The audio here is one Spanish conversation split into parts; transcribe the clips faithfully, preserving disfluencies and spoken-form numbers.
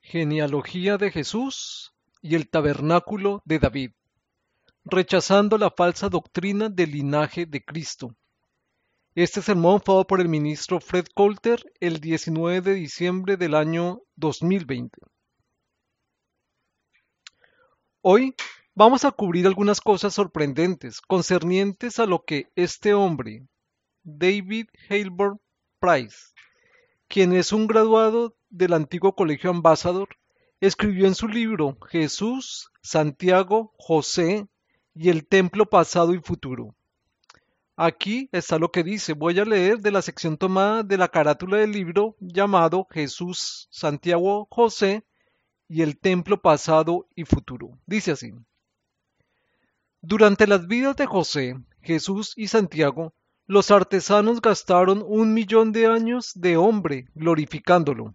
Genealogía de Jesús y el tabernáculo de David, rechazando la falsa doctrina del linaje de Cristo. Este sermón fue dado por el ministro Fred Coulter el diecinueve de diciembre del año dos mil veinte. Hoy vamos a cubrir algunas cosas sorprendentes concernientes a lo que este hombre, David Hailburn Price, quien es un graduado del antiguo Colegio Ambassador, escribió en su libro Jesús, Santiago, José y el Templo Pasado y Futuro. Aquí está lo que dice. Voy a leer de la sección tomada de la carátula del libro llamado Jesús, Santiago, José y el Templo Pasado y Futuro. Dice así. Durante las vidas de José, Jesús y Santiago, los artesanos gastaron un millón de años de hombre glorificándolo.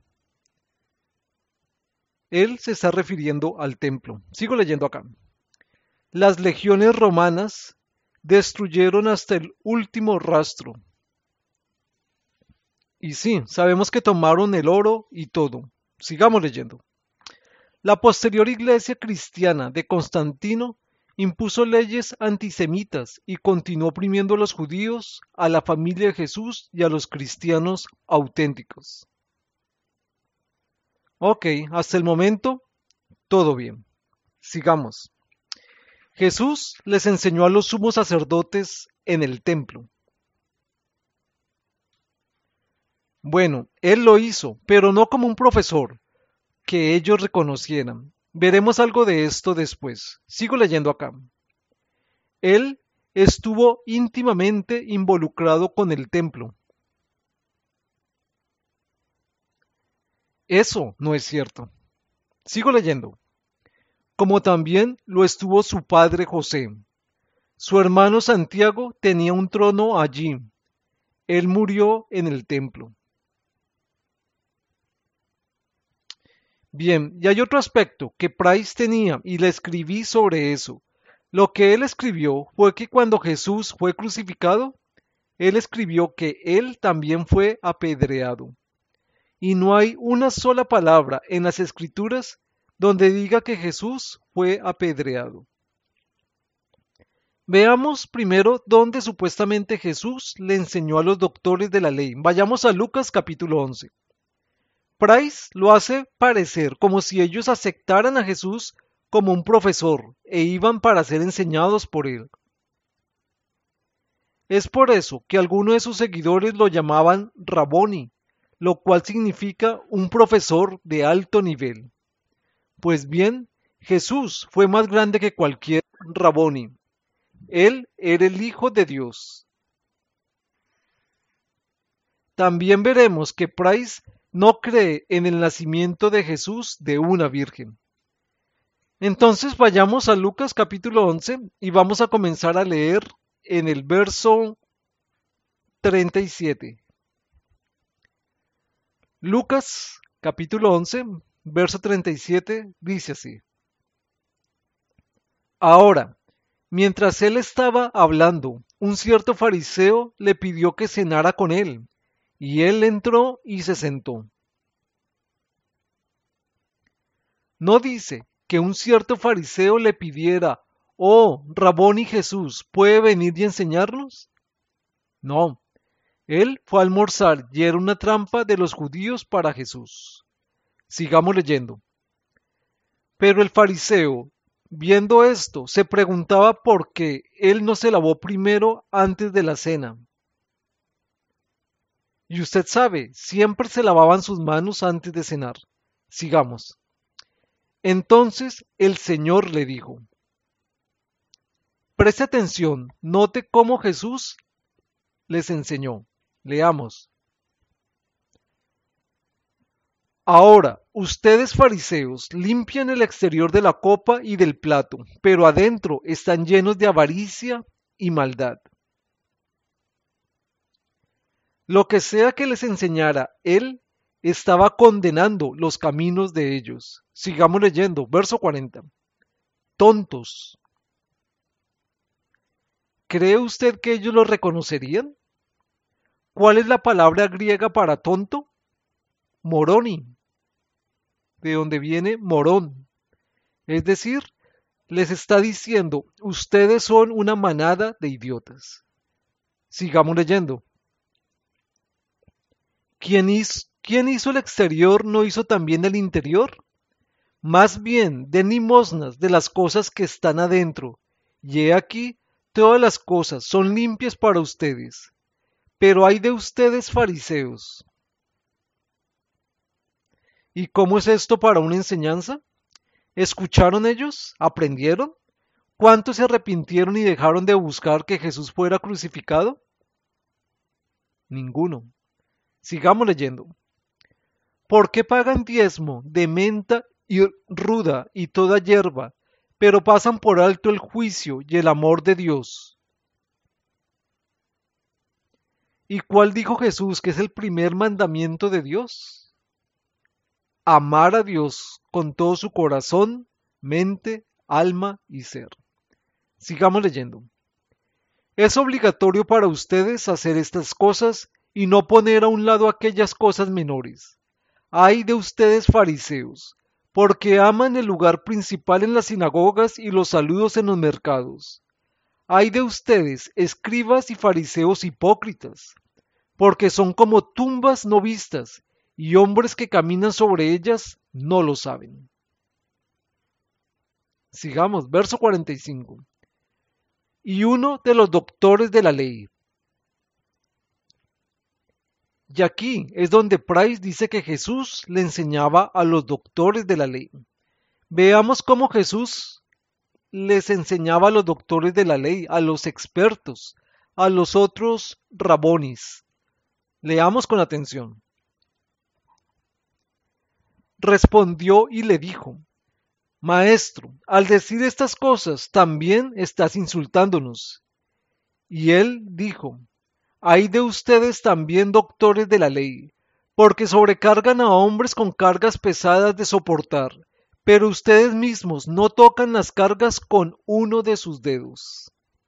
Él se está refiriendo al templo. Sigo leyendo acá. Las legiones romanas destruyeron hasta el último rastro. Y sí, sabemos que tomaron el oro y todo. Sigamos leyendo. La posterior iglesia cristiana de Constantino impuso leyes antisemitas y continuó oprimiendo a los judíos, a la familia de Jesús y a los cristianos auténticos. Ok, hasta el momento, todo bien. Sigamos. Jesús les enseñó a los sumos sacerdotes en el templo. Bueno, él lo hizo, pero no como un profesor, que ellos reconocieran. Veremos algo de esto después. Sigo leyendo acá. Él estuvo íntimamente involucrado con el templo. Eso no es cierto. Sigo leyendo. Como también lo estuvo su padre José. Su hermano Santiago tenía un trono allí. Él murió en el templo. Bien, y hay otro aspecto que Price tenía y le escribí sobre eso. Lo que él escribió fue que cuando Jesús fue crucificado, él escribió que él también fue apedreado. Y no hay una sola palabra en las escrituras donde diga que Jesús fue apedreado. Veamos primero dónde supuestamente Jesús le enseñó a los doctores de la ley. Vayamos a Lucas capítulo once. Price lo hace parecer como si ellos aceptaran a Jesús como un profesor e iban para ser enseñados por él. Es por eso que algunos de sus seguidores lo llamaban Raboni, lo cual significa un profesor de alto nivel. Pues bien, Jesús fue más grande que cualquier Raboni. Él era el Hijo de Dios. También veremos que Price no cree en el nacimiento de Jesús de una virgen. Entonces vayamos a Lucas capítulo once y vamos a comenzar a leer en el verso treinta y siete. Lucas capítulo once, verso treinta y siete dice así. Ahora, mientras él estaba hablando, un cierto fariseo le pidió que cenara con él, y él entró y se sentó. No dice que un cierto fariseo le pidiera, oh, Raboni Jesús, ¿puede venir y enseñarnos? No, él fue a almorzar y era una trampa de los judíos para Jesús. Sigamos leyendo. Pero el fariseo, viendo esto, se preguntaba por qué él no se lavó primero antes de la cena. Y usted sabe, siempre se lavaban sus manos antes de cenar. Sigamos. Entonces el Señor le dijo, preste atención, note cómo Jesús les enseñó. Leamos. Ahora, ustedes fariseos limpian el exterior de la copa y del plato, pero adentro están llenos de avaricia y maldad. Lo que sea que les enseñara él, estaba condenando los caminos de ellos. Sigamos leyendo, verso cuarenta. Tontos. ¿Cree usted que ellos lo reconocerían? ¿Cuál es la palabra griega para tonto? Moroni. de donde viene morón. Es decir, les está diciendo, ustedes son una manada de idiotas. Sigamos leyendo. ¿Quién hizo, quién hizo el exterior no hizo también el interior? Más bien, den limosnas de las cosas que están adentro. Y he aquí, todas las cosas son limpias para ustedes. Pero hay de ustedes fariseos. ¿Y cómo es esto para una enseñanza? ¿Escucharon ellos? ¿Aprendieron? ¿Cuántos se arrepintieron y dejaron de buscar que Jesús fuera crucificado? Ninguno. Sigamos leyendo. ¿Por qué pagan diezmo de menta y ruda y toda hierba, pero pasan por alto el juicio y el amor de Dios? ¿Y cuál dijo Jesús que es el primer mandamiento de Dios? Amar a Dios con todo su corazón, mente, alma y ser. Sigamos leyendo. Es obligatorio para ustedes hacer estas cosas y no poner a un lado aquellas cosas menores. Ay de ustedes fariseos, porque aman el lugar principal en las sinagogas y los saludos en los mercados. Ay de ustedes, escribas y fariseos hipócritas, porque son como tumbas no vistas, y hombres que caminan sobre ellas no lo saben. Sigamos, verso cuarenta y cinco. Y uno de los doctores de la ley. Y aquí es donde Price dice que Jesús le enseñaba a los doctores de la ley. Veamos cómo Jesús les enseñaba a los doctores de la ley, a los expertos, a los otros rabonis. Leamos con atención. Respondió y le dijo, Maestro, al decir estas cosas también estás insultándonos. Y él dijo, Hay de ustedes también doctores de la ley, porque sobrecargan a hombres con cargas pesadas de soportar, pero ustedes mismos no tocan las cargas con uno de sus dedos.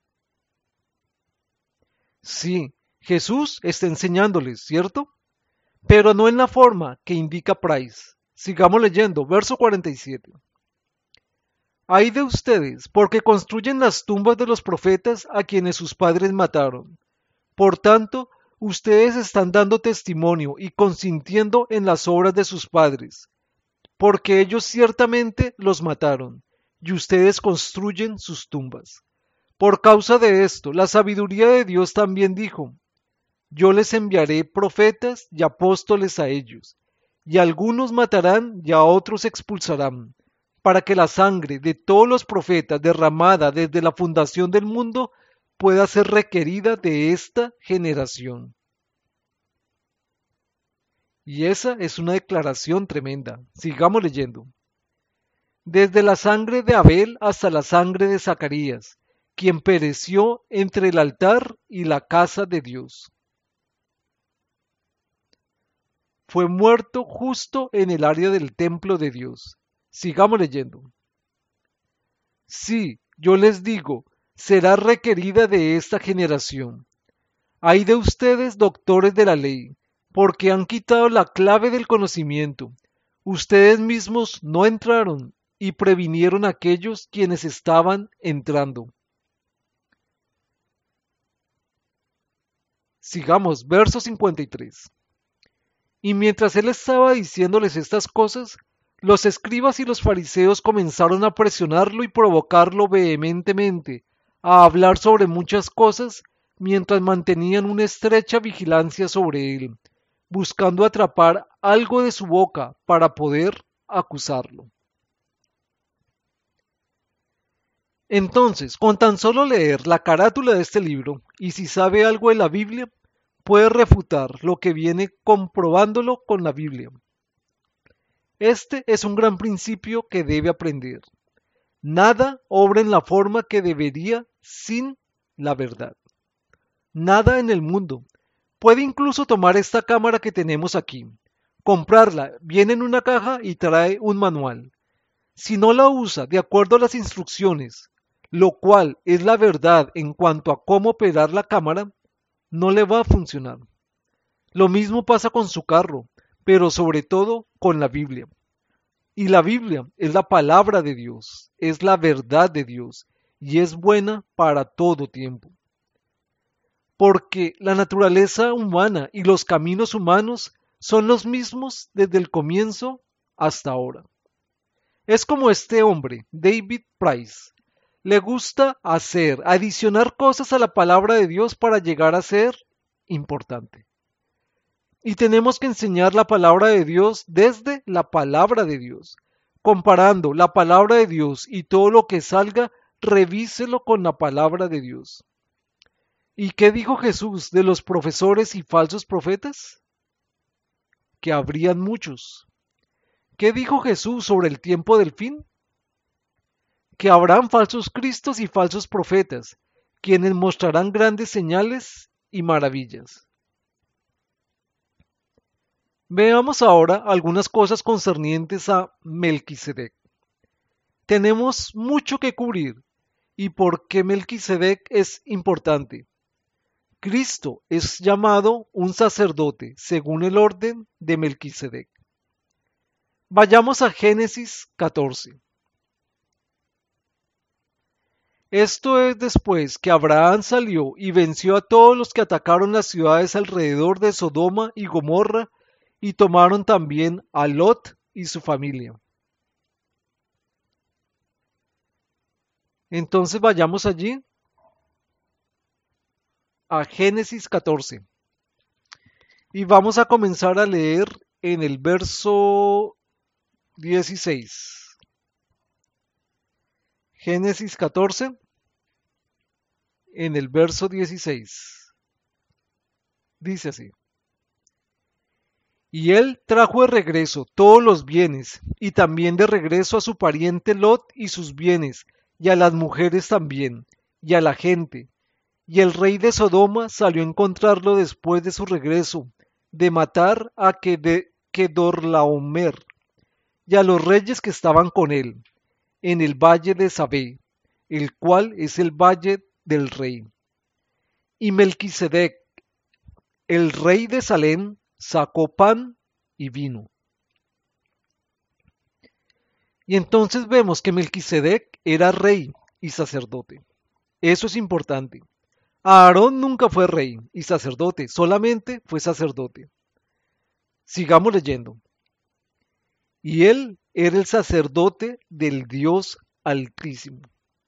Sí, Jesús está enseñándoles, ¿cierto? Pero no en la forma que indica Price. Sigamos leyendo, verso cuarenta y siete. Hay de ustedes, porque construyen las tumbas de los profetas a quienes sus padres mataron. Por tanto, ustedes están dando testimonio y consintiendo en las obras de sus padres, porque ellos ciertamente los mataron, y ustedes construyen sus tumbas. Por causa de esto, la sabiduría de Dios también dijo, yo les enviaré profetas y apóstoles a ellos, y algunos matarán y a otros expulsarán, para que la sangre de todos los profetas derramada desde la fundación del mundo pueda ser requerida de esta generación. Y esa es una declaración tremenda. Sigamos leyendo. Desde la sangre de Abel hasta la sangre de Zacarías, quien pereció entre el altar y la casa de Dios. Fue muerto justo en el área del templo de Dios. Sigamos leyendo. Sí, yo les digo, será requerida de esta generación. Hay de ustedes, doctores de la ley, porque han quitado la clave del conocimiento. Ustedes mismos no entraron y previnieron a aquellos quienes estaban entrando. Sigamos, verso cincuenta y tres. Y mientras él estaba diciéndoles estas cosas, los escribas y los fariseos comenzaron a presionarlo y provocarlo vehementemente, a hablar sobre muchas cosas, mientras mantenían una estrecha vigilancia sobre él, buscando atrapar algo de su boca para poder acusarlo. Entonces, con tan solo leer la carátula de este libro, y si sabe algo de la Biblia, puede refutar lo que viene comprobándolo con la Biblia. Este es un gran principio que debe aprender. Nada obra en la forma que debería sin la verdad. Nada en el mundo. Puede incluso tomar esta cámara que tenemos aquí, comprarla, viene en una caja y trae un manual. Si no la usa de acuerdo a las instrucciones, lo cual es la verdad en cuanto a cómo operar la cámara, no le va a funcionar. Lo mismo pasa con su carro, pero sobre todo con la Biblia. Y la Biblia es la palabra de Dios, es la verdad de Dios y es buena para todo tiempo. Porque la naturaleza humana y los caminos humanos son los mismos desde el comienzo hasta ahora. Es como este hombre, David Price. Le gusta hacer, adicionar cosas a la palabra de Dios para llegar a ser importante. Y tenemos que enseñar la palabra de Dios desde la palabra de Dios. Comparando la palabra de Dios y todo lo que salga, revíselo con la palabra de Dios. ¿Y qué dijo Jesús de los profesores y falsos profetas? Que habrían muchos. ¿Qué dijo Jesús sobre el tiempo del fin? Que habrán falsos cristos y falsos profetas, quienes mostrarán grandes señales y maravillas. Veamos ahora algunas cosas concernientes a Melquisedec. Tenemos mucho que cubrir. ¿Y por qué Melquisedec es importante? Cristo es llamado un sacerdote según el orden de Melquisedec. Vayamos a Génesis catorce. Esto es después que Abraham salió y venció a todos los que atacaron las ciudades alrededor de Sodoma y Gomorra y tomaron también a Lot y su familia. Entonces vayamos allí a Génesis catorce y vamos a comenzar a leer en el verso dieciséis. Génesis catorce en el verso dieciséis. Dice así. Y él trajo de regreso todos los bienes, y también de regreso a su pariente Lot y sus bienes, y a las mujeres también, y a la gente. Y el rey de Sodoma salió a encontrarlo después de su regreso, de matar a Kedorlaomer, y a los reyes que estaban con él, en el valle de Sabé, el cual es el valle del rey. Y Melquisedec, el rey de Salem, sacó pan y vino. Y entonces vemos que Melquisedec era rey y sacerdote. Eso es importante. Aarón nunca fue rey y sacerdote, solamente fue sacerdote. Sigamos leyendo. Y él era el sacerdote del Dios Altísimo.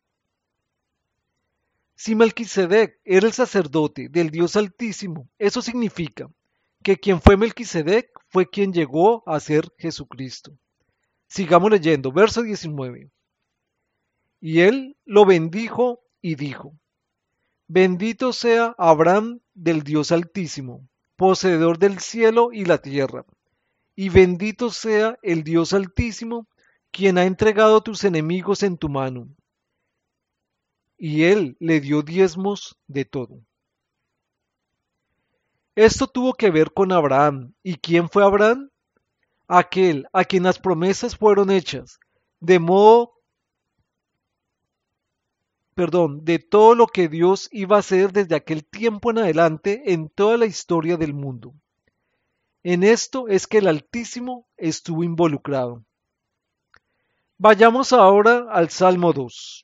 Si Melquisedec era el sacerdote del Dios Altísimo, eso significa que quien fue Melquisedec fue quien llegó a ser Jesucristo. Sigamos leyendo, verso diecinueve. Y él lo bendijo y dijo, bendito sea Abraham del Dios Altísimo, poseedor del cielo y la tierra, y bendito sea el Dios Altísimo, quien ha entregado tus enemigos en tu mano. Y él le dio diezmos de todo. Esto tuvo que ver con Abraham. ¿Y quién fue Abraham? Aquel a quien las promesas fueron hechas, de modo, perdón, de todo lo que Dios iba a hacer desde aquel tiempo en adelante en toda la historia del mundo. En esto es que el Altísimo estuvo involucrado. Vayamos ahora al Salmo dos.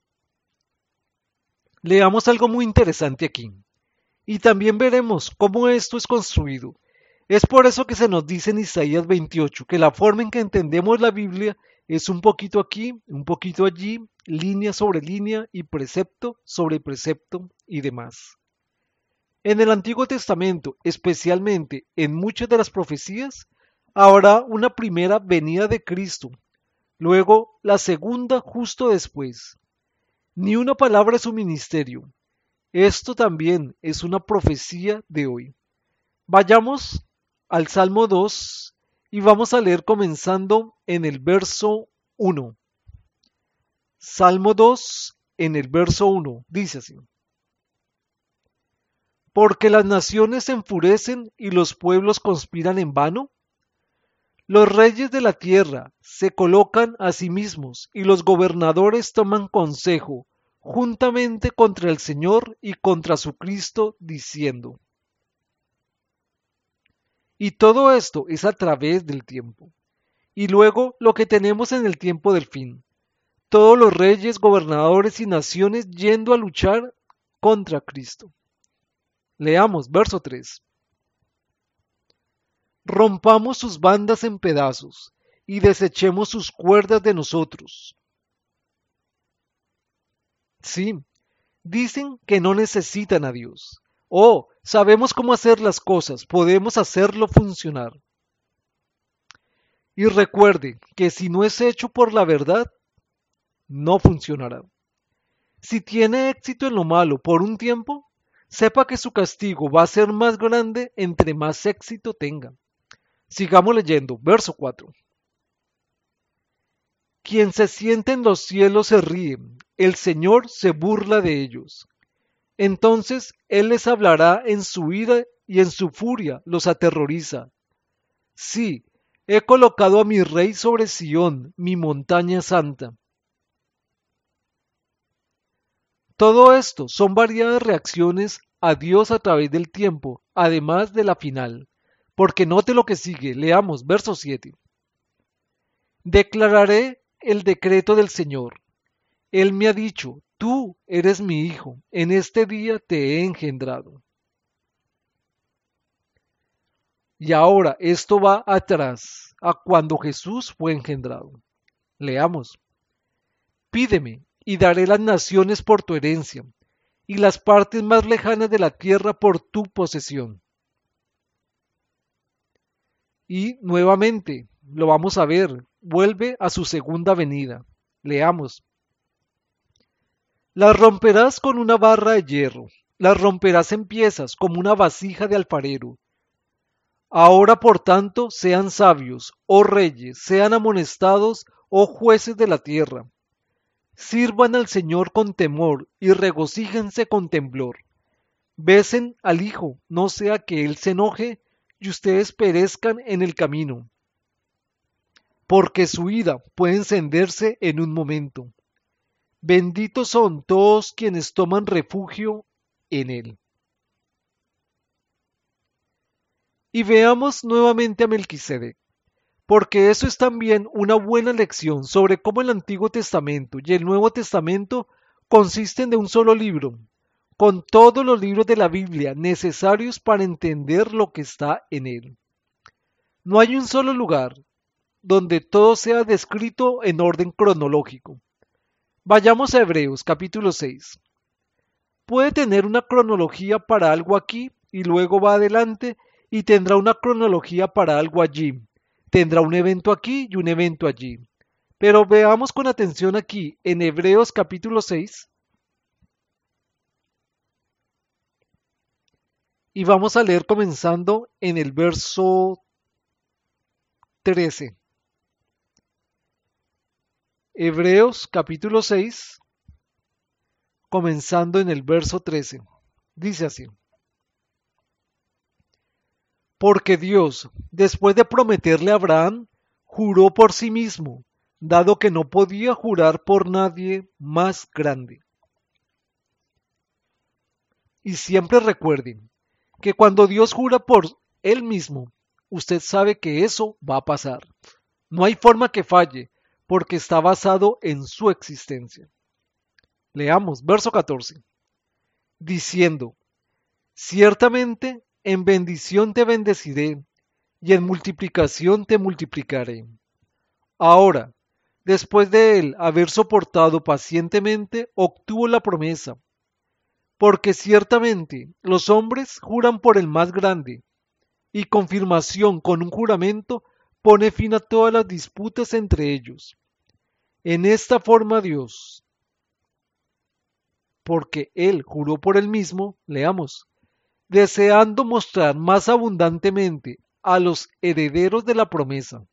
Leamos algo muy interesante aquí. Y también veremos cómo esto es construido. Es por eso que se nos dice en Isaías veintiocho que la forma en que entendemos la Biblia es un poquito aquí, un poquito allí, línea sobre línea y precepto sobre precepto y demás. En el Antiguo Testamento, especialmente en muchas de las profecías, habrá una primera venida de Cristo, luego la segunda justo después. Ni una palabra de su ministerio. Esto también es una profecía de hoy. Vayamos al Salmo dos y vamos a leer comenzando en el verso uno. Salmo dos en el verso uno dice así. Porque las naciones se enfurecen y los pueblos conspiran en vano. Los reyes de la tierra se colocan a sí mismos y los gobernadores toman consejo juntamente contra el Señor y contra su Cristo, diciendo. Y todo esto es a través del tiempo. y luego lo que tenemos en el tiempo del fin. Todos los reyes, gobernadores y naciones yendo a luchar contra Cristo. Leamos verso tres. Rompamos sus bandas en pedazos y desechemos sus cuerdas de nosotros. Sí, dicen que no necesitan a Dios. Oh, sabemos cómo hacer las cosas, podemos hacerlo funcionar. Y recuerde que si no es hecho por la verdad, no funcionará. Si tiene éxito en lo malo por un tiempo, sepa que su castigo va a ser más grande entre más éxito tenga. Sigamos leyendo, verso cuatro. Quien se siente en los cielos se ríe, el Señor se burla de ellos. Entonces Él les hablará en su ira y en su furia los aterroriza. Sí, he colocado a mi rey sobre Sión, mi montaña santa. Todo esto son variadas reacciones a Dios a través del tiempo, además de la final. Porque note lo que sigue, leamos verso siete. Declararé el decreto del Señor. Él me ha dicho, tú eres mi hijo, en este día te he engendrado. Y ahora esto va atrás, a cuando Jesús fue engendrado. Leamos. Pídeme, y daré las naciones por tu herencia, y las partes más lejanas de la tierra por tu posesión. Y nuevamente, lo vamos a ver, vuelve a su segunda venida. Leamos. Las romperás con una barra de hierro, las romperás en piezas como una vasija de alfarero. Ahora, por tanto, sean sabios, oh reyes, sean amonestados, oh jueces de la tierra. Sirvan al Señor con temor y regocíjense con temblor. Besen al Hijo, no sea que Él se enoje y ustedes perezcan en el camino, porque su ira puede encenderse en un momento. Benditos son todos quienes toman refugio en Él. Y veamos nuevamente a Melquisedec, porque eso es también una buena lección sobre cómo el Antiguo Testamento y el Nuevo Testamento consisten de un solo libro, con todos los libros de la Biblia necesarios para entender lo que está en él. No hay un solo lugar donde todo sea descrito en orden cronológico. Vayamos a Hebreos capítulo seis. Puede tener una cronología para algo aquí y luego va adelante y tendrá una cronología para algo allí. Tendrá un evento aquí y un evento allí. Pero veamos con atención aquí en Hebreos capítulo seis. Y vamos a leer comenzando en el verso trece. Hebreos capítulo seis, comenzando en el verso trece. Dice así. Porque Dios, después de prometerle a Abraham, juró por sí mismo, dado que no podía jurar por nadie más grande. Y siempre recuerden que cuando Dios jura por Él mismo, usted sabe que eso va a pasar. No hay forma que falle, porque está basado en su existencia. Leamos, verso catorce. Diciendo, ciertamente en bendición te bendeciré, y en multiplicación te multiplicaré. Ahora, después de él haber soportado pacientemente, obtuvo la promesa. Porque ciertamente los hombres juran por el más grande, y confirmación con un juramento pone fin a todas las disputas entre ellos. En esta forma Dios, porque Él juró por Él mismo, leamos, deseando mostrar más abundantemente a los herederos de la promesa.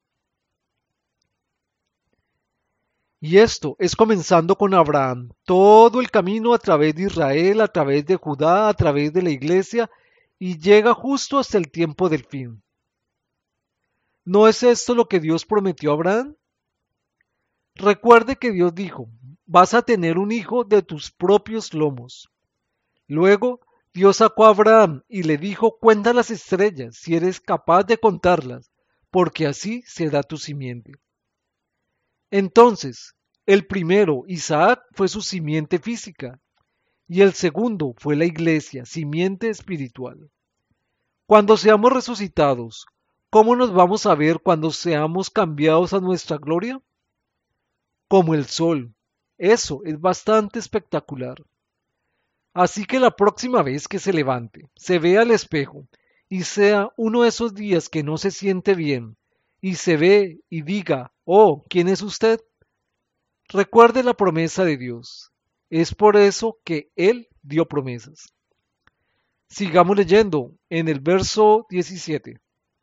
Y esto es comenzando con Abraham, todo el camino a través de Israel, a través de Judá, a través de la iglesia, y llega justo hasta el tiempo del fin. ¿No es esto lo que Dios prometió a Abraham? Recuerde que Dios dijo, vas a tener un hijo de tus propios lomos. Luego, Dios sacó a Abraham y le dijo, cuenta las estrellas, si eres capaz de contarlas, porque así será tu simiente. Entonces, el primero, Isaac, fue su simiente física, y el segundo fue la iglesia, simiente espiritual. Cuando seamos resucitados, ¿cómo nos vamos a ver cuando seamos cambiados a nuestra gloria? Como el sol. Eso es bastante espectacular. Así que la próxima vez que se levante, se vea al espejo y sea uno de esos días que no se siente bien y se ve y diga, oh, ¿quién es usted? Recuerde la promesa de Dios. Es por eso que Él dio promesas. Sigamos leyendo en el verso diecisiete.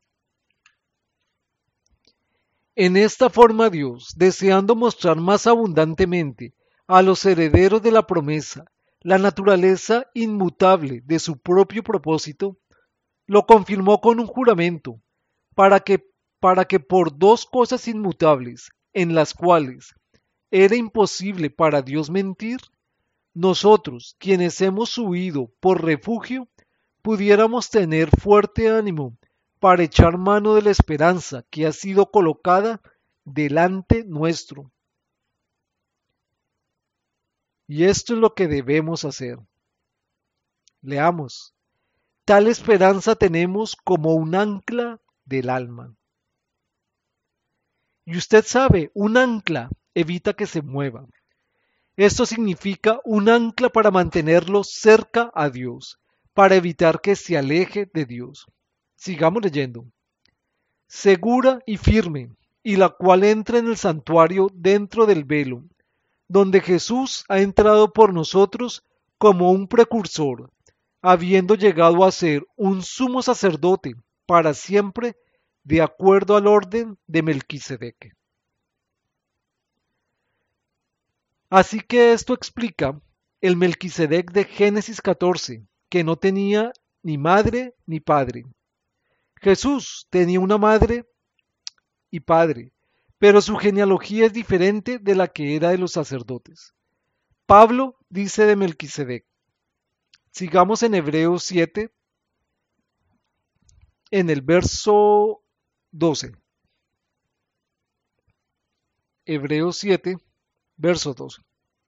En esta forma Dios, deseando mostrar más abundantemente a los herederos de la promesa la naturaleza inmutable de su propio propósito, lo confirmó con un juramento, para que, para que por dos cosas inmutables, en las cuales era imposible para Dios mentir, nosotros, quienes hemos huido por refugio, pudiéramos tener fuerte ánimo para echar mano de la esperanza que ha sido colocada delante nuestro. Y esto es lo que debemos hacer. Leamos. Tal esperanza tenemos como un ancla del alma. Y usted sabe, un ancla evita que se mueva. Esto significa un ancla para mantenerlo cerca a Dios, para evitar que se aleje de Dios. Sigamos leyendo. Segura y firme, y la cual entra en el santuario dentro del velo, donde Jesús ha entrado por nosotros como un precursor, habiendo llegado a ser un sumo sacerdote para siempre, de acuerdo al orden de Melquisedec. Así que esto explica el Melquisedec de Génesis catorce, que no tenía ni madre ni padre. Jesús tenía una madre y padre, pero su genealogía es diferente de la que era de los sacerdotes. Pablo dice de Melquisedec. Sigamos en Hebreos siete, en el verso doce. Hebreos siete, verso doce.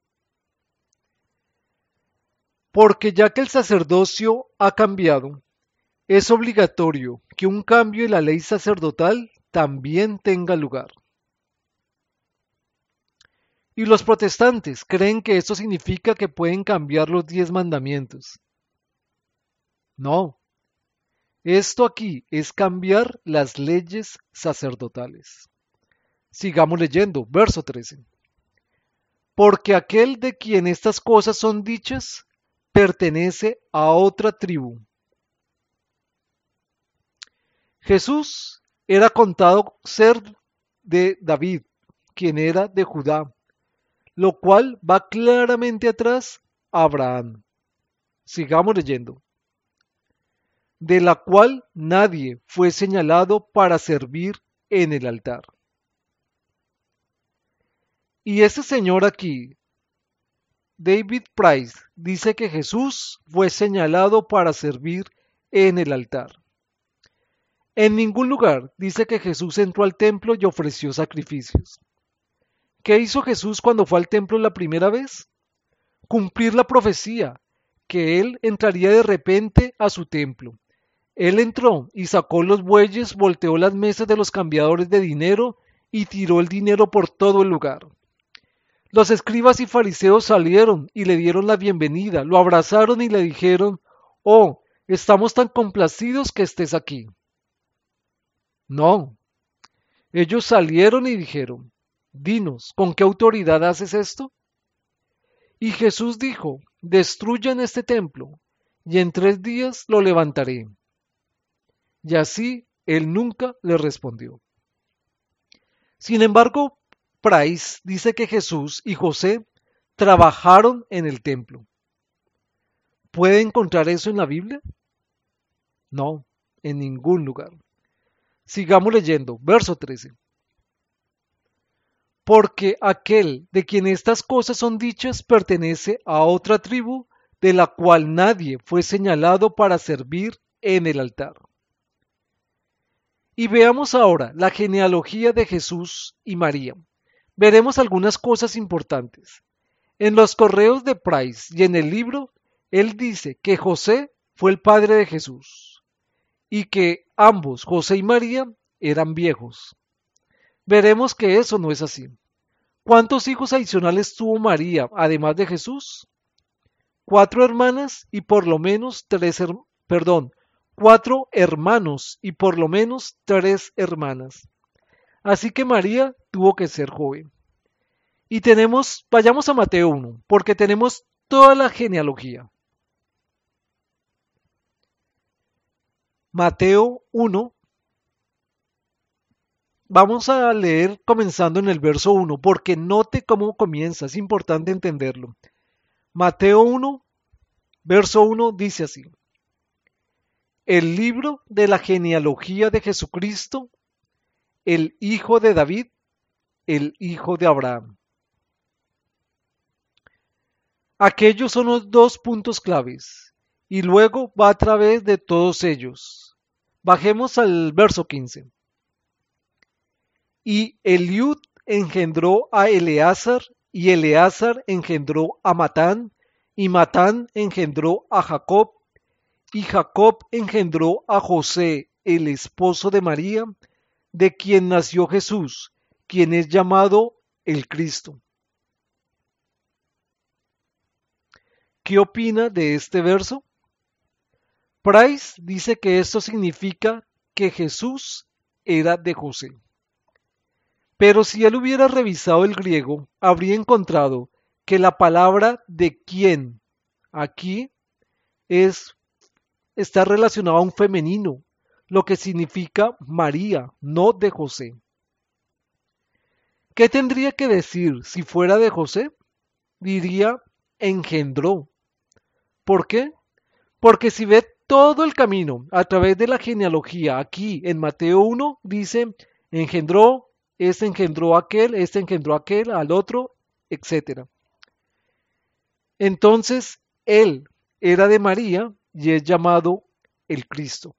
Porque ya que el sacerdocio ha cambiado, es obligatorio que un cambio en la ley sacerdotal también tenga lugar. Y los protestantes creen que esto significa que pueden cambiar los diez mandamientos. No, esto aquí es cambiar las leyes sacerdotales. Sigamos leyendo, verso trece. Porque aquel de quien estas cosas son dichas pertenece a otra tribu. Jesús era contado ser de David, quien era de Judá, lo cual va claramente atrás a Abraham. Sigamos leyendo. De la cual nadie fue señalado para servir en el altar. Y este señor aquí, David Price, dice que Jesús fue señalado para servir en el altar. En ningún lugar dice que Jesús entró al templo y ofreció sacrificios. ¿Qué hizo Jesús cuando fue al templo la primera vez? Cumplir la profecía, que él entraría de repente a su templo. Él entró y sacó los bueyes, volteó las mesas de los cambiadores de dinero y tiró el dinero por todo el lugar. Los escribas y fariseos salieron y le dieron la bienvenida, lo abrazaron y le dijeron, oh, estamos tan complacidos que estés aquí. No, ellos salieron y dijeron, dinos, ¿con qué autoridad haces esto? Y Jesús dijo, destruyan este templo, y en tres días lo levantaré. Y así él nunca le respondió. Sin embargo, Price dice que Jesús y José trabajaron en el templo. ¿Puede encontrar eso en la Biblia? No, en ningún lugar. Sigamos leyendo, verso trece. Porque aquel de quien estas cosas son dichas pertenece a otra tribu, de la cual nadie fue señalado para servir en el altar. Y veamos ahora la genealogía de Jesús y María. Veremos algunas cosas importantes. En los correos de Price y en el libro, él dice que José fue el padre de Jesús y que ambos, José y María, eran viejos. Veremos que eso no es así. ¿Cuántos hijos adicionales tuvo María, además de Jesús? Cuatro hermanas y por lo menos tres, her perdón, cuatro hermanos y por lo menos tres hermanas. Así que María tuvo que ser joven. Y tenemos, vayamos a Mateo uno, porque tenemos toda la genealogía. Mateo uno, vamos a leer comenzando en el verso uno, porque note cómo comienza, es importante entenderlo. Mateo uno, verso uno dice así: el libro de la genealogía de Jesucristo, el hijo de David, el hijo de Abraham. Aquellos son los dos puntos claves, y luego va a través de todos ellos. Bajemos al verso quince. Y Eliud engendró a Eleazar, y Eleazar engendró a Matán, y Matán engendró a Jacob, y Jacob engendró a José, el esposo de María, de quien nació Jesús, quien es llamado el Cristo. ¿Qué opina de este verso? Price dice que esto significa que Jesús era de José. Pero si él hubiera revisado el griego, habría encontrado que la palabra de quién aquí es, está relacionada a un femenino, lo que significa María, no de José. ¿Qué tendría que decir si fuera de José? Diría engendró. ¿Por qué? Porque si ve todo el camino a través de la genealogía aquí en Mateo uno, dice engendró, este engendró a aquel, este engendró a aquel, al otro, etcétera. Entonces, él era de María y es llamado el Cristo.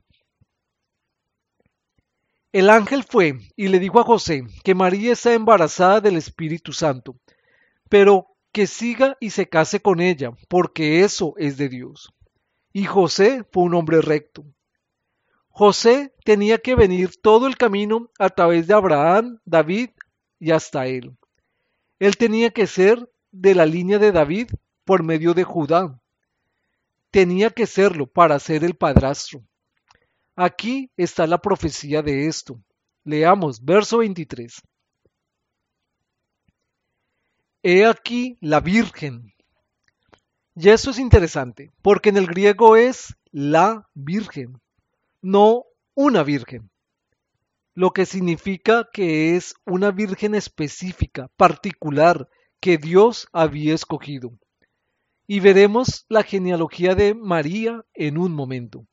El ángel fue y le dijo a José que María está embarazada del Espíritu Santo, pero que siga y se case con ella, porque eso es de Dios. Y José fue un hombre recto. José tenía que venir todo el camino a través de Abraham, David y hasta él. Él tenía que ser de la línea de David por medio de Judá. Tenía que serlo para ser el padrastro. Aquí está la profecía de esto. Leamos verso veintitrés. He aquí la Virgen. Y eso es interesante, porque en el griego es la Virgen, no una virgen, lo que significa que es una virgen específica, particular, que Dios había escogido. Y veremos la genealogía de María en un momento.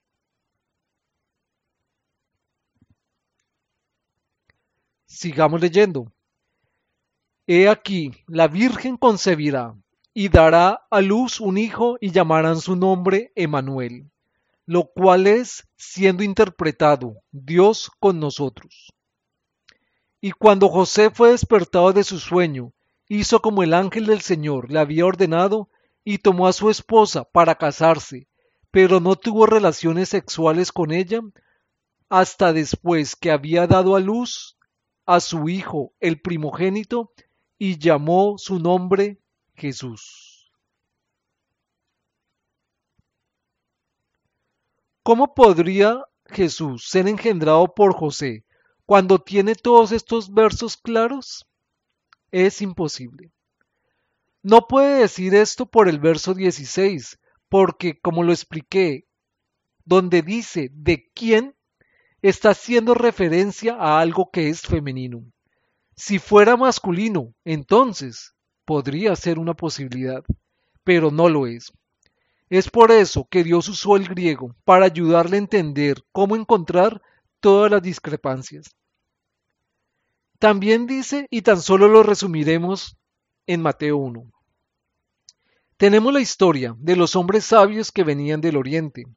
Sigamos leyendo. He aquí, la Virgen concebirá y dará a luz un hijo y llamarán su nombre Emmanuel, lo cual es, siendo interpretado, Dios con nosotros. Y cuando José fue despertado de su sueño, hizo como el ángel del Señor le había ordenado y tomó a su esposa para casarse, pero no tuvo relaciones sexuales con ella hasta después que había dado a luz a su hijo, el primogénito, y llamó su nombre Jesús. ¿Cómo podría Jesús ser engendrado por José cuando tiene todos estos versos claros? Es imposible. No puede decir esto por el verso dieciséis, porque, como lo expliqué, donde dice de quién, está haciendo referencia a algo que es femenino. Si fuera masculino, entonces podría ser una posibilidad, pero no lo es. Es por eso que Dios usó el griego para ayudarle a entender cómo encontrar todas las discrepancias. También dice, y tan solo lo resumiremos en Mateo uno. Tenemos la historia de los hombres sabios que venían del oriente,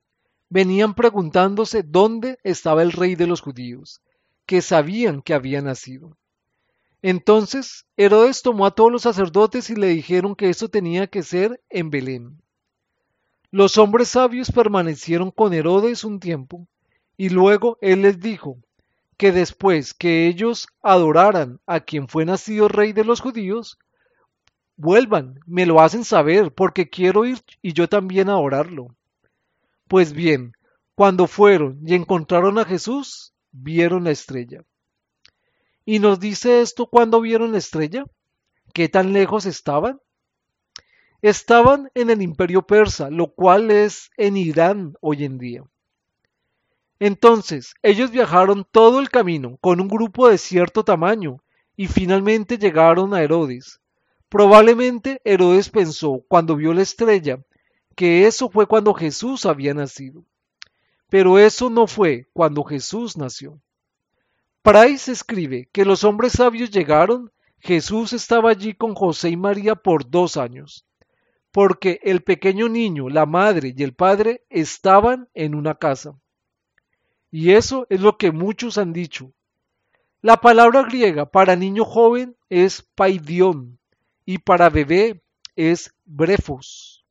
venían preguntándose dónde estaba el rey de los judíos, que sabían que había nacido. Entonces Herodes tomó a todos los sacerdotes y le dijeron que esto tenía que ser en Belén. Los hombres sabios permanecieron con Herodes un tiempo, y luego él les dijo que después que ellos adoraran a quien fue nacido rey de los judíos, vuelvan, me lo hacen saber, porque quiero ir y yo también adorarlo. Pues bien, cuando fueron y encontraron a Jesús, vieron la estrella. ¿Y nos dice esto cuando vieron la estrella? ¿Qué tan lejos estaban? Estaban en el imperio persa, lo cual es en Irán hoy en día. Entonces, ellos viajaron todo el camino con un grupo de cierto tamaño y finalmente llegaron a Herodes. Probablemente Herodes pensó, cuando vio la estrella, que eso fue cuando Jesús había nacido. Pero eso no fue cuando Jesús nació. Price escribe que los hombres sabios llegaron, Jesús estaba allí con José y María por dos años, porque el pequeño niño, la madre y el padre estaban en una casa. Y eso es lo que muchos han dicho. La palabra griega para niño joven es paidión y para bebé es brefos.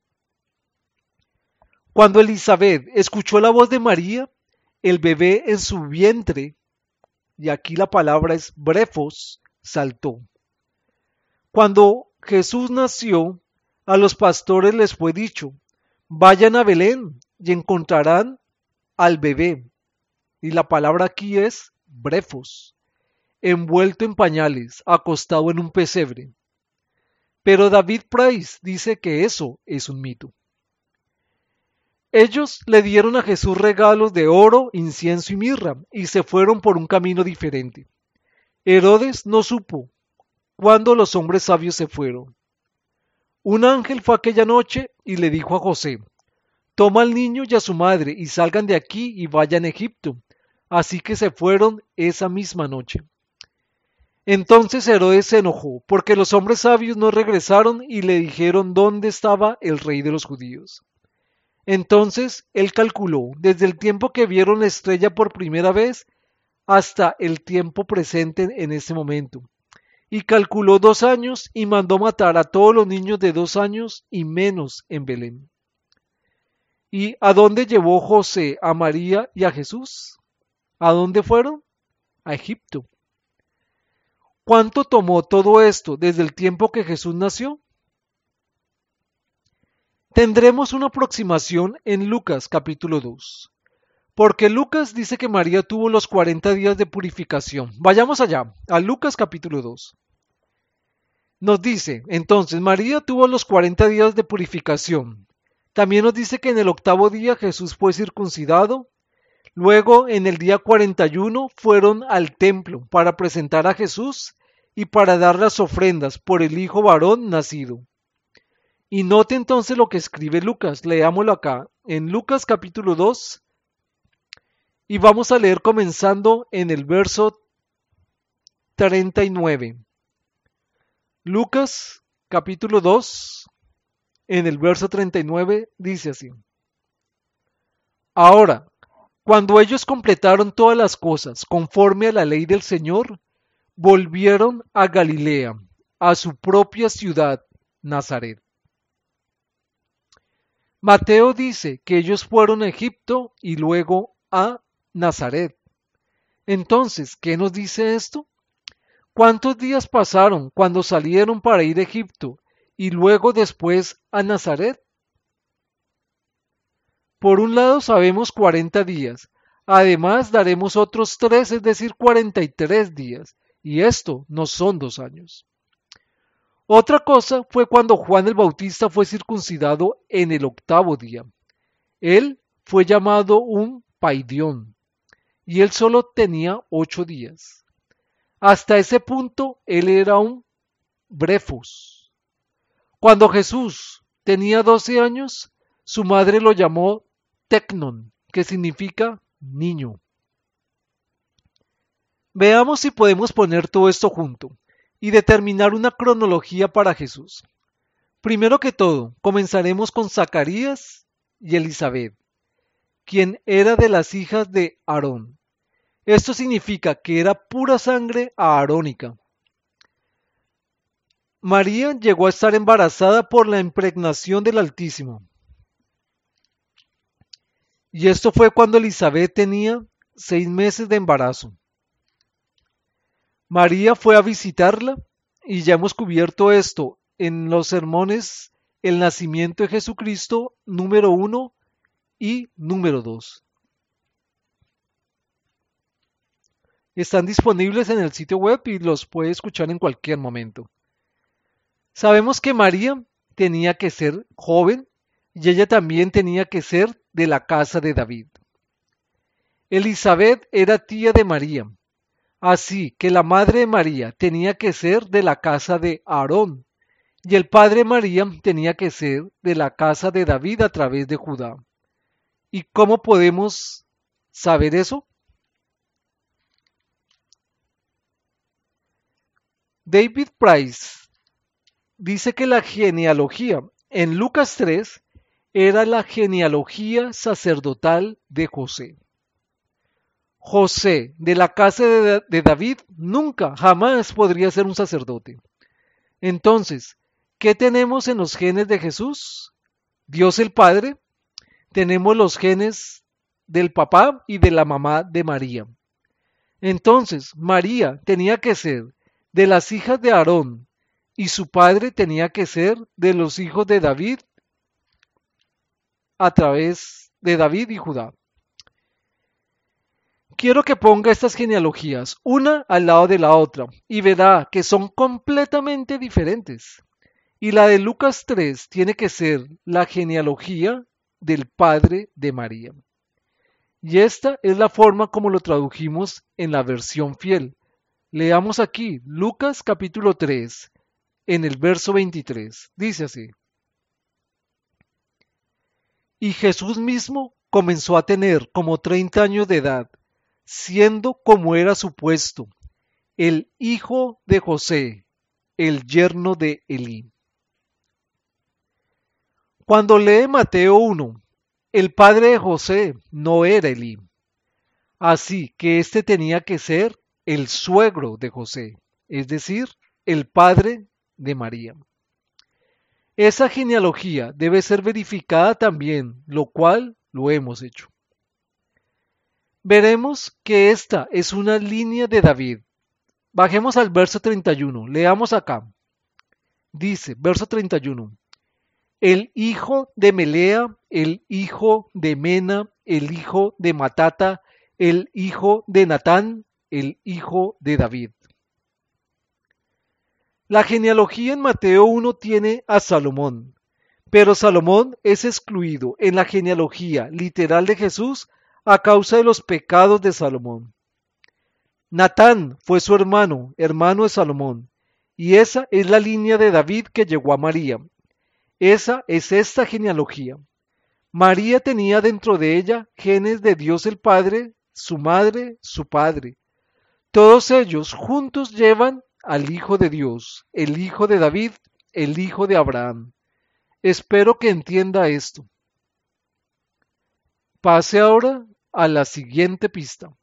Cuando Elizabeth escuchó la voz de María, el bebé en su vientre, y aquí la palabra es brefos, saltó. Cuando Jesús nació, a los pastores les fue dicho, vayan a Belén y encontrarán al bebé. Y la palabra aquí es brefos, envuelto en pañales, acostado en un pesebre. Pero David Price dice que eso es un mito. Ellos le dieron a Jesús regalos de oro, incienso y mirra, y se fueron por un camino diferente. Herodes no supo cuándo los hombres sabios se fueron. Un ángel fue aquella noche y le dijo a José, toma al niño y a su madre y salgan de aquí y vayan a Egipto. Así que se fueron esa misma noche. Entonces Herodes se enojó, porque los hombres sabios no regresaron y le dijeron dónde estaba el rey de los judíos. Entonces él calculó desde el tiempo que vieron la estrella por primera vez hasta el tiempo presente en este momento. Y calculó dos años y mandó matar a todos los niños de dos años y menos en Belén. ¿Y a dónde llevó José a María y a Jesús? ¿A dónde fueron? A Egipto. ¿Cuánto tomó todo esto desde el tiempo que Jesús nació? Tendremos una aproximación en Lucas capítulo dos, porque Lucas dice que María tuvo los cuarenta días de purificación. Vayamos allá, a Lucas capítulo dos. Nos dice, entonces, María tuvo los cuarenta días de purificación. También nos dice que en el octavo día Jesús fue circuncidado. Luego, en el día cuarenta y uno, fueron al templo para presentar a Jesús y para dar las ofrendas por el hijo varón nacido. Y note entonces lo que escribe Lucas, leámoslo acá, en Lucas capítulo dos, y vamos a leer comenzando en el verso treinta y nueve. Lucas capítulo dos, en el verso treinta y nueve, dice así. Ahora, cuando ellos completaron todas las cosas conforme a la ley del Señor, volvieron a Galilea, a su propia ciudad, Nazaret. Mateo dice que ellos fueron a Egipto y luego a Nazaret. Entonces, ¿qué nos dice esto? ¿Cuántos días pasaron cuando salieron para ir a Egipto y luego después a Nazaret? Por un lado sabemos cuarenta días, además daremos otros tres, es decir, cuarenta y tres días, y esto no son dos años. Otra cosa fue cuando Juan el Bautista fue circuncidado en el octavo día. Él fue llamado un paidión, y él solo tenía ocho días. Hasta ese punto él era un brefos. Cuando Jesús tenía doce años, su madre lo llamó tecnon, que significa niño. Veamos si podemos poner todo esto junto y determinar una cronología para Jesús. Primero que todo, comenzaremos con Zacarías y Elizabeth. quien era de las hijas de Aarón. Esto significa que era pura sangre aarónica. María llegó a estar embarazada por la impregnación del Altísimo. Y esto fue cuando Elizabeth tenía seis meses de embarazo. María fue a visitarla y ya hemos cubierto esto en los sermones El nacimiento de Jesucristo número uno y número dos. Están disponibles en el sitio web y los puede escuchar en cualquier momento. Sabemos que María tenía que ser joven y ella también tenía que ser de la casa de David. Elizabeth era tía de María, así que la madre de María tenía que ser de la casa de Aarón y el padre de María tenía que ser de la casa de David a través de Judá. ¿Y cómo podemos saber eso? David Price dice que la genealogía en Lucas tres era la genealogía sacerdotal de José. José, de la casa de, de David, nunca, jamás podría ser un sacerdote. Entonces, ¿qué tenemos en los genes de Jesús? Dios el Padre. Tenemos los genes del papá y de la mamá de María. Entonces, María tenía que ser de las hijas de Aarón y su padre tenía que ser de los hijos de David a través de David y Judá. Quiero que ponga estas genealogías una al lado de la otra y verá que son completamente diferentes. Y la de Lucas tres tiene que ser la genealogía del padre de María. Y esta es la forma como lo tradujimos en la versión fiel. Leamos aquí Lucas capítulo tres, en el verso veintitrés. Dice así. Y Jesús mismo comenzó a tener como treinta años de edad, siendo como era supuesto, el hijo de José, el yerno de Elí. Cuando lee Mateo uno, el padre de José no era Elí, así que este tenía que ser el suegro de José, es decir, el padre de María. Esa genealogía debe ser verificada también, lo cual lo hemos hecho. Veremos que esta es una línea de David. Bajemos al verso treinta y uno, leamos acá. Dice, verso treinta y uno. El hijo de Melea, el hijo de Mena, el hijo de Matata, el hijo de Natán, el hijo de David. La genealogía en Mateo uno tiene a Salomón, pero Salomón es excluido en la genealogía literal de Jesús a causa de los pecados de Salomón. Natán fue su hermano, hermano de Salomón, y esa es la línea de David que llegó a María. Esa es esta genealogía. María tenía dentro de ella genes de Dios el Padre, su madre, su padre. Todos ellos juntos llevan al Hijo de Dios, el Hijo de David, el Hijo de Abraham. Espero que entienda esto. Pase ahora a la siguiente pista.